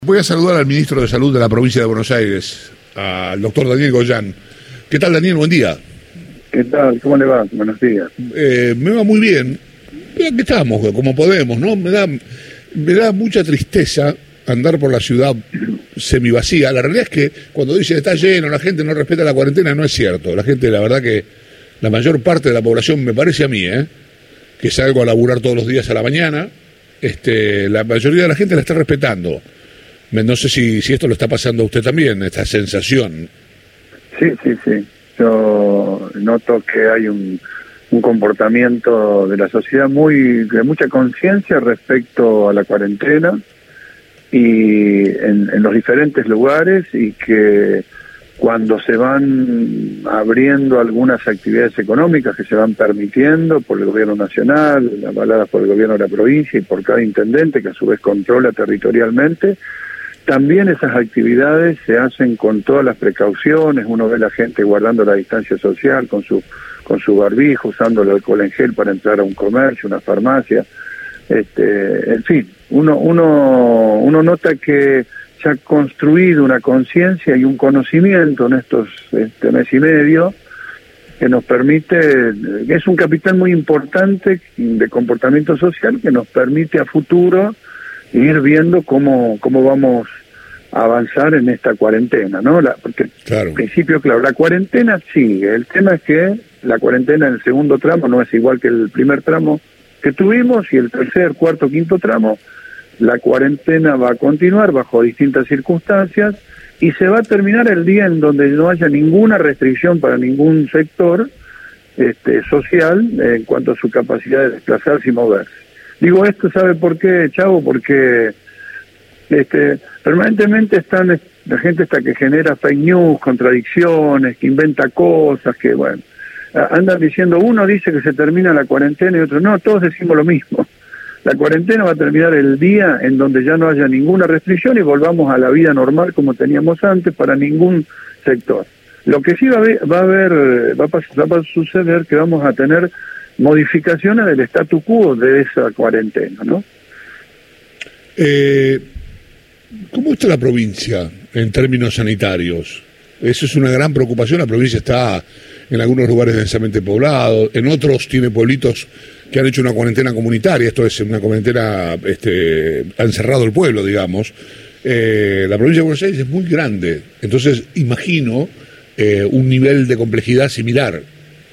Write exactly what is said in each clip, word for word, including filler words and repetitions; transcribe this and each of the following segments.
Voy a saludar al ministro de Salud de la provincia de Buenos Aires, al doctor Daniel Goyan. ¿Qué tal, Daniel? Buen día. ¿Qué tal? ¿Cómo le va? Buenos días. Eh, me va muy bien. Aquí estamos, como podemos, ¿no? Me da, me da mucha tristeza andar por la ciudad semivacía. La realidad es que cuando dicen está lleno, la gente no respeta la cuarentena, no es cierto. La gente, la verdad que la mayor parte de la población, me parece a mí, ¿eh? que salgo a laburar todos los días a la mañana, este, la mayoría de la gente la está respetando. No sé si, si esto lo está pasando a usted también, esta sensación. Sí, sí, sí. Yo noto que hay un, un comportamiento de la sociedad muy de mucha conciencia respecto a la cuarentena y en, en los diferentes lugares, y que cuando se van abriendo algunas actividades económicas que se van permitiendo por el gobierno nacional, avaladas por el gobierno de la provincia y por cada intendente que a su vez controla territorialmente, también esas actividades se hacen con todas las precauciones. Uno ve a la gente guardando la distancia social, con su con su barbijo, usando el alcohol en gel para entrar a un comercio, una farmacia. Este, en fin, uno uno uno nota que se ha construido una conciencia y un conocimiento en estos este mes y medio que nos permite, que es un capital muy importante de comportamiento social que nos permite a futuro ir viendo cómo cómo vamos a avanzar en esta cuarentena, ¿no? La, porque claro. En principio, claro, la cuarentena sigue. El tema es que la cuarentena en el segundo tramo no es igual que el primer tramo que tuvimos, y el tercer, cuarto, quinto tramo, la cuarentena va a continuar bajo distintas circunstancias y se va a terminar el día en donde no haya ninguna restricción para ningún sector este, social en cuanto a su capacidad de desplazarse y moverse. Digo esto, ¿sabe por qué, Chavo? Porque este, permanentemente están, la gente está que genera fake news, contradicciones, que inventa cosas, que bueno, andan diciendo, uno dice que se termina la cuarentena y otro no, todos decimos lo mismo. La cuarentena va a terminar el día en donde ya no haya ninguna restricción y volvamos a la vida normal como teníamos antes para ningún sector. Lo que sí va a haber, va a, haber, va a, va a suceder que vamos a tener modificaciones del statu quo de esa cuarentena, ¿no? Eh, ¿Cómo está la provincia en términos sanitarios? Eso es una gran preocupación. La provincia está en algunos lugares densamente poblado, en otros tiene pueblitos que han hecho una cuarentena comunitaria. Esto es una cuarentena, este, ha encerrado el pueblo, digamos. Eh, la provincia de Buenos Aires es muy grande, entonces imagino eh, un nivel de complejidad similar.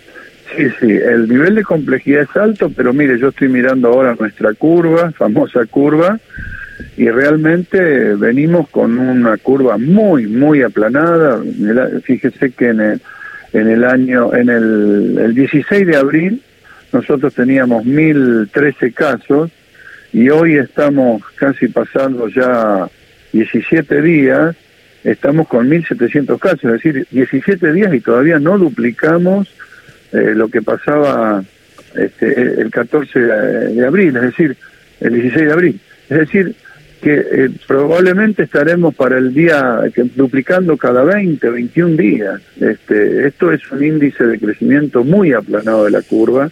Sí, sí, el nivel de complejidad es alto, pero mire, yo estoy mirando ahora nuestra curva, famosa curva, y realmente venimos con una curva muy, muy aplanada. Fíjese que en el, en el año, en el, el dieciséis de abril, nosotros teníamos mil trece casos, y hoy estamos casi pasando ya diecisiete días, estamos con mil setecientos casos, es decir, diecisiete días y todavía no duplicamos Eh, lo que pasaba este, el catorce de abril, es decir, el dieciséis de abril. Es decir, que eh, probablemente estaremos para el día que, duplicando cada veinte, veintiún días. Este, esto es un índice de crecimiento muy aplanado de la curva.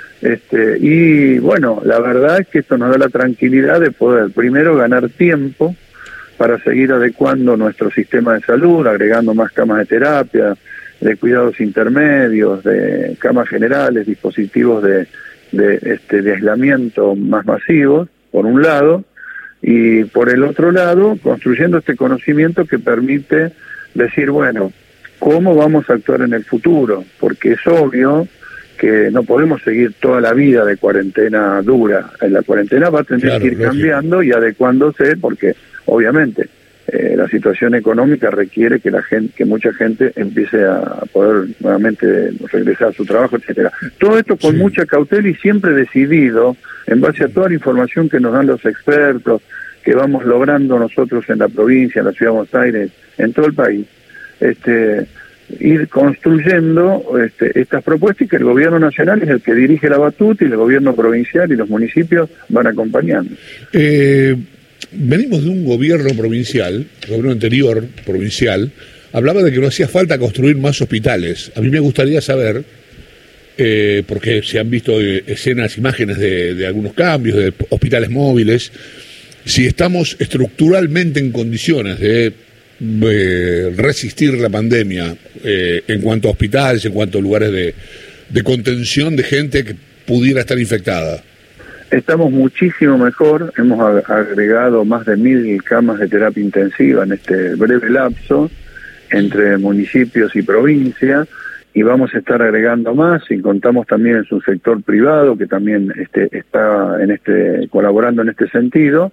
Este, y bueno, la verdad es que esto nos da la tranquilidad de poder primero ganar tiempo para seguir adecuando nuestro sistema de salud, agregando más camas de terapia, de cuidados intermedios, de camas generales, dispositivos de, de, este, de aislamiento más masivos, por un lado, y por el otro lado, construyendo este conocimiento que permite decir, bueno, ¿cómo vamos a actuar en el futuro? Porque es obvio que no podemos seguir toda la vida de cuarentena dura. La cuarentena va a tener claro, que ir lógico. cambiando y adecuándose, porque obviamente Eh, la situación económica requiere que la gente, que mucha gente empiece a poder nuevamente regresar a su trabajo, etcétera. Todo esto con sí. mucha cautela y siempre decidido, en base a toda la información que nos dan los expertos, que vamos logrando nosotros en la provincia, en la ciudad de Buenos Aires, en todo el país, este, ir construyendo este, estas propuestas, y que el gobierno nacional es el que dirige la batuta y el gobierno provincial y los municipios van acompañando. Eh... Venimos de un gobierno provincial, el gobierno anterior provincial, hablaba de que no hacía falta construir más hospitales. A mí me gustaría saber, eh, porque se han visto escenas, imágenes de, de algunos cambios, de hospitales móviles, si estamos estructuralmente en condiciones de eh, resistir la pandemia eh, en cuanto a hospitales, en cuanto a lugares de, de contención de gente que pudiera estar infectada. Estamos muchísimo mejor, hemos agregado más de mil camas de terapia intensiva en este breve lapso entre municipios y provincias, y vamos a estar agregando más, y contamos también en su sector privado que también este, está en este colaborando en este sentido,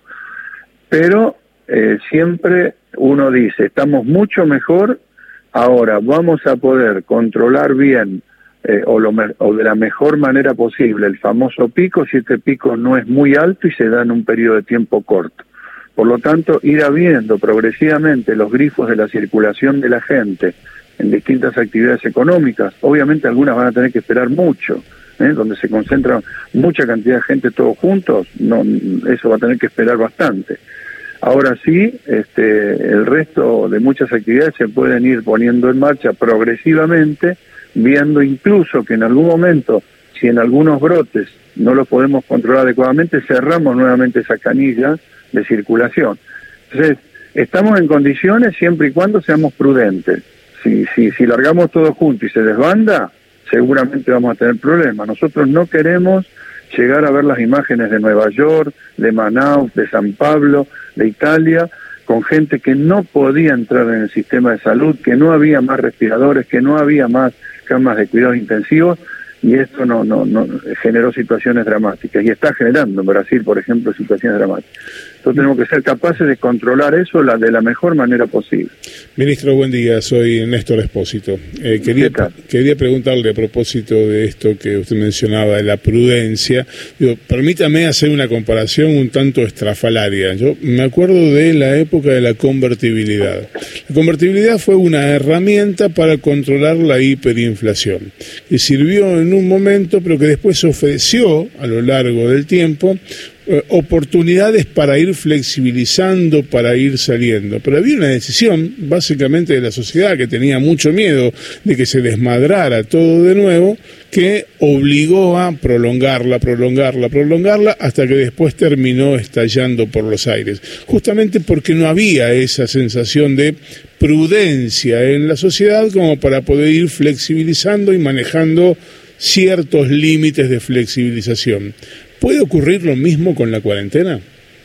pero eh, siempre uno dice, estamos mucho mejor, ahora vamos a poder controlar bien eh, o, lo me o de la mejor manera posible el famoso pico, si este pico no es muy alto y se da en un periodo de tiempo corto. Por lo tanto, ir habiendo progresivamente los grifos de la circulación de la gente en distintas actividades económicas. Obviamente algunas van a tener que esperar mucho, ¿eh? Donde se concentra mucha cantidad de gente todos juntos, no, eso va a tener que esperar bastante. Ahora sí, este, el resto de muchas actividades se pueden ir poniendo en marcha progresivamente, viendo incluso que en algún momento, si en algunos brotes no los podemos controlar adecuadamente, cerramos nuevamente esa canilla de circulación. Entonces, estamos en condiciones siempre y cuando seamos prudentes. Si, si, si largamos todo junto y se desbanda, seguramente vamos a tener problemas. Nosotros no queremos llegar a ver las imágenes de Nueva York, de Manaus, de San Pablo, de Italia, con gente que no podía entrar en el sistema de salud, que no había más respiradores, que no había más camas de cuidados intensivos, y esto no, no, no generó situaciones dramáticas, y está generando en Brasil, por ejemplo, situaciones dramáticas. Entonces tenemos que ser capaces de controlar eso la, de la mejor manera posible. Ministro, buen día, soy Néstor Espósito. Eh, quería, quería preguntarle a propósito de esto que usted mencionaba, de la prudencia. Digo, permítame hacer una comparación un tanto estrafalaria. Yo me acuerdo de la época de la convertibilidad. La convertibilidad fue una herramienta para controlar la hiperinflación, que sirvió en un momento, pero que después ofreció a lo largo del tiempo eh, oportunidades para ir flexibilizando, para ir saliendo. Pero había una decisión, básicamente de la sociedad, que tenía mucho miedo de que se desmadrara todo de nuevo, que obligó a prolongarla, prolongarla, prolongarla, hasta que después terminó estallando por los aires. Justamente porque no había esa sensación de prudencia en la sociedad como para poder ir flexibilizando y manejando ciertos límites de flexibilización. ¿Puede ocurrir lo mismo con la cuarentena?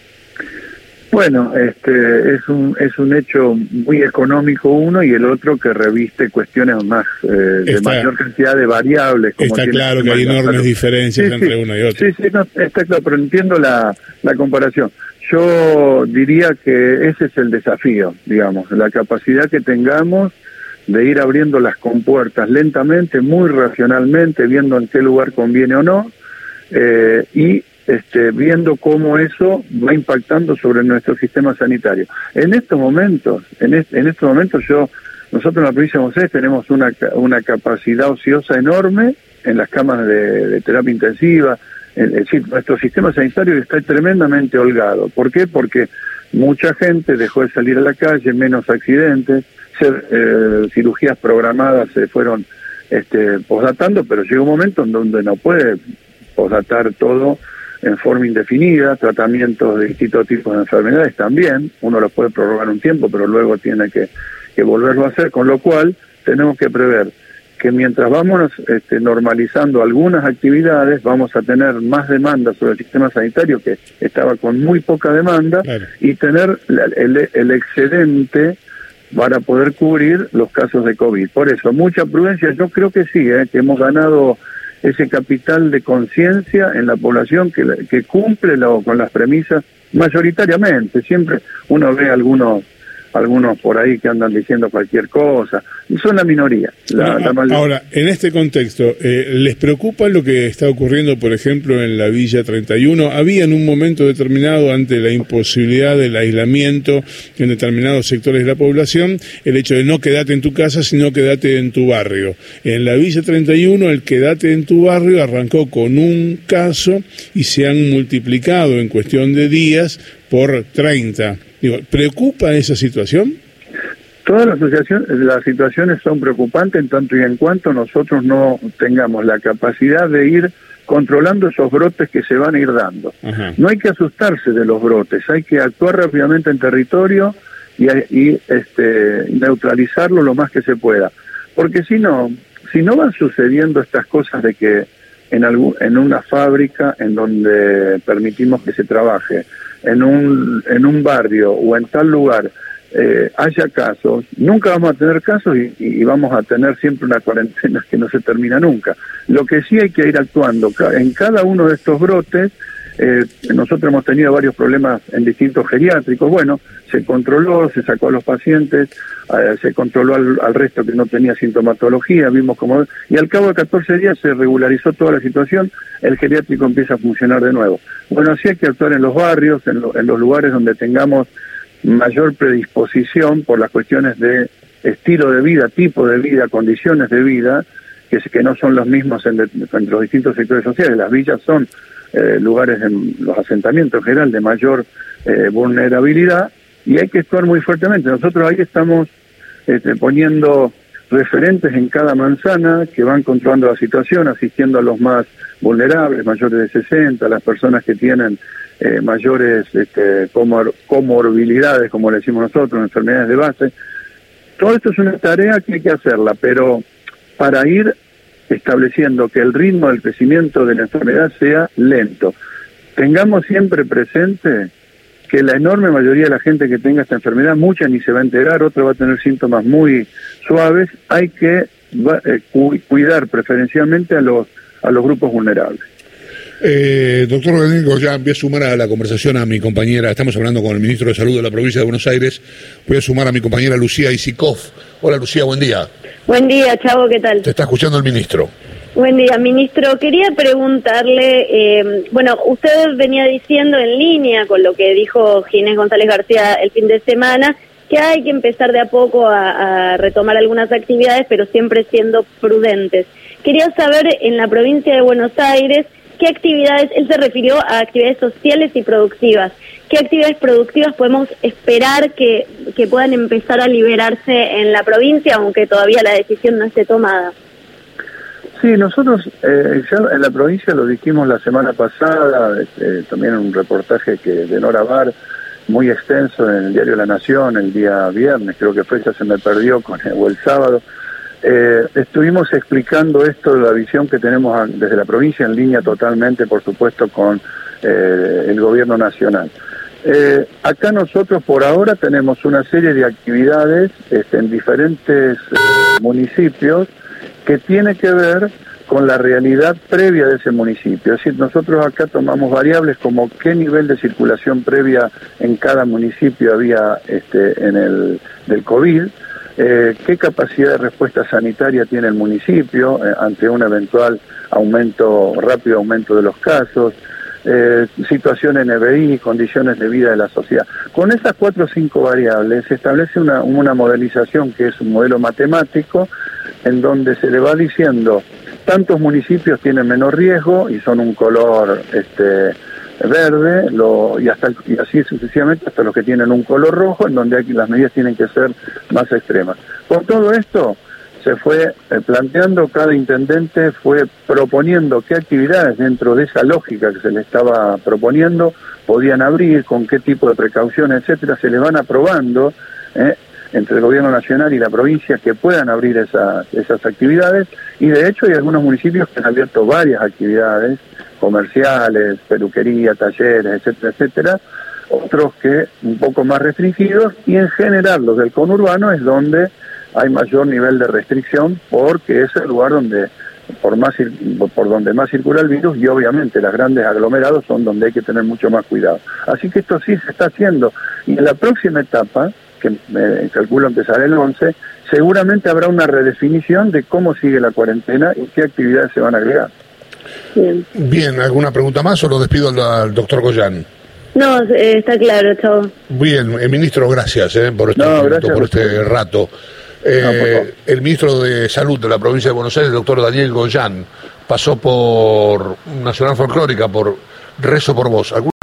Bueno, este es un es un hecho muy económico uno, y el otro que reviste cuestiones más eh, de está, mayor cantidad de variables. Como está claro que hay enormes salud. diferencias sí, entre sí, uno y otro. Sí, sí, no, está claro, pero entiendo la, la comparación. Yo diría que ese es el desafío, digamos, la capacidad que tengamos de ir abriendo las compuertas lentamente, muy racionalmente, viendo en qué lugar conviene o no, eh, y este, viendo cómo eso va impactando sobre nuestro sistema sanitario. En estos momentos, en, est en estos momentos yo, nosotros en la provincia de Buenos Aires tenemos una, una capacidad ociosa enorme en las camas de, de terapia intensiva. Es decir, nuestro sistema sanitario está tremendamente holgado. ¿Por qué? Porque mucha gente dejó de salir a la calle, menos accidentes, ser, eh, cirugías programadas se fueron este, posdatando, pero llega un momento en donde no puede posdatar todo en forma indefinida, tratamientos de distintos tipos de enfermedades también, uno los puede prorrogar un tiempo, pero luego tiene que, que volverlo a hacer, con lo cual tenemos que prever que mientras vamos este, normalizando algunas actividades, vamos a tener más demanda sobre el sistema sanitario, que estaba con muy poca demanda, claro, y tener la, el, el excedente para poder cubrir los casos de COVID. Por eso, mucha prudencia. Yo creo que sí, eh, que hemos ganado ese capital de conciencia en la población que, que cumple lo, con las premisas mayoritariamente. Siempre uno ve algunos algunos por ahí que andan diciendo cualquier cosa, son la minoría. La, no, la ahora, en este contexto, eh, ¿les preocupa lo que está ocurriendo, por ejemplo, en la Villa treinta y uno? Había en un momento determinado, ante la imposibilidad del aislamiento en determinados sectores de la población, el hecho de no quedarte en tu casa, sino quedate en tu barrio. En la Villa treinta y uno, el quedate en tu barrio arrancó con un caso y se han multiplicado en cuestión de días por treinta. Digo, ¿preocupa esa situación? Todas las, las situaciones son preocupantes en tanto y en cuanto nosotros no tengamos la capacidad de ir controlando esos brotes que se van a ir dando. Ajá. No hay que asustarse de los brotes, hay que actuar rápidamente en territorio y, y este, neutralizarlo lo más que se pueda. Porque si no, si no van sucediendo estas cosas de que en, algún, en una fábrica en donde permitimos que se trabaje, en un, en un barrio o en tal lugar, eh, haya casos, nunca vamos a tener casos y, y vamos a tener siempre una cuarentena que no se termina nunca. Lo que sí hay que ir actuando en cada uno de estos brotes. Eh, nosotros hemos tenido varios problemas en distintos geriátricos. Bueno, se controló, se sacó a los pacientes, eh, se controló al, al resto que no tenía sintomatología, vimos cómo, y al cabo de catorce días se regularizó toda la situación, el geriátrico empieza a funcionar de nuevo. Bueno, así hay que actuar en los barrios, en, lo, en los lugares donde tengamos mayor predisposición por las cuestiones de estilo de vida, tipo de vida, condiciones de vida, que, que no son los mismos en, de, en los distintos sectores sociales. Las villas son Eh, lugares en los asentamientos en general de mayor eh, vulnerabilidad, y hay que actuar muy fuertemente. Nosotros ahí estamos este, poniendo referentes en cada manzana que van controlando la situación, asistiendo a los más vulnerables, mayores de sesenta, las personas que tienen eh, mayores este, comor comorbilidades, como le decimos nosotros, enfermedades de base. Todo esto es una tarea que hay que hacerla, pero para ir estableciendo que el ritmo del crecimiento de la enfermedad sea lento. Tengamos siempre presente que la enorme mayoría de la gente que tenga esta enfermedad, mucha ni se va a enterar, otra va a tener síntomas muy suaves. Hay que eh, cu cuidar preferencialmente a los, a los grupos vulnerables. Eh, doctor Daniel Goyan, voy a sumar a la conversación a mi compañera, estamos hablando con el ministro de Salud de la provincia de Buenos Aires, voy a sumar a mi compañera Lucía Isikoff. Hola Lucía, buen día. Buen día, Chavo, ¿qué tal? Te está escuchando el ministro. Buen día, ministro. Quería preguntarle, eh, bueno, usted venía diciendo en línea con lo que dijo Ginés González García el fin de semana, que hay que empezar de a poco a, a retomar algunas actividades, pero siempre siendo prudentes. Quería saber, en la provincia de Buenos Aires, ¿qué actividades, él se refirió a actividades sociales y productivas, qué actividades productivas podemos esperar que, que puedan empezar a liberarse en la provincia, aunque todavía la decisión no esté tomada? Sí, nosotros eh, ya en la provincia lo dijimos la semana pasada, eh, también en un reportaje que de Nora Bar, muy extenso en el diario La Nación, el día viernes, creo que fue, ya se me perdió, con el, o el sábado. Eh, estuvimos explicando esto de la visión que tenemos a, desde la provincia, en línea totalmente, por supuesto, con eh, el gobierno nacional. Eh, acá nosotros por ahora tenemos una serie de actividades este, en diferentes eh, municipios que tiene que ver con la realidad previa de ese municipio. Es decir, nosotros acá tomamos variables como qué nivel de circulación previa en cada municipio había este, en el del COVID, Eh, qué capacidad de respuesta sanitaria tiene el municipio eh, ante un eventual aumento, rápido aumento de los casos, eh, situación N B I, condiciones de vida de la sociedad. Con esas cuatro o cinco variables se establece una, una modelización que es un modelo matemático en donde se le va diciendo tantos municipios tienen menor riesgo y son un color este verde, lo, y hasta y así sucesivamente hasta los que tienen un color rojo, en donde aquí las medidas tienen que ser más extremas. Con todo esto se fue eh, planteando, cada intendente fue proponiendo qué actividades dentro de esa lógica que se le estaba proponiendo podían abrir, con qué tipo de precauciones, etcétera, se le van aprobando eh, entre el gobierno nacional y la provincia que puedan abrir esa, esas actividades, y de hecho hay algunos municipios que han abierto varias actividades comerciales, peluquería, talleres, etcétera, etcétera, otros que un poco más restringidos, y en general los del conurbano es donde hay mayor nivel de restricción, porque es el lugar donde por más por donde más circula el virus, y obviamente los grandes aglomerados son donde hay que tener mucho más cuidado. Así que esto sí se está haciendo, y en la próxima etapa, que me calculo empezará el once, seguramente habrá una redefinición de cómo sigue la cuarentena y qué actividades se van a agregar. Bien, Bien ¿alguna pregunta más o lo despido al, al doctor Goyan? No, eh, está claro, chao. Bien, eh, ministro, gracias eh, por este, no, gracias por este rato. Eh, no, el ministro de Salud de la provincia de Buenos Aires, el doctor Daniel Goyan, pasó por Nacional Folclórica, por Rezo por Vos. ¿Alguna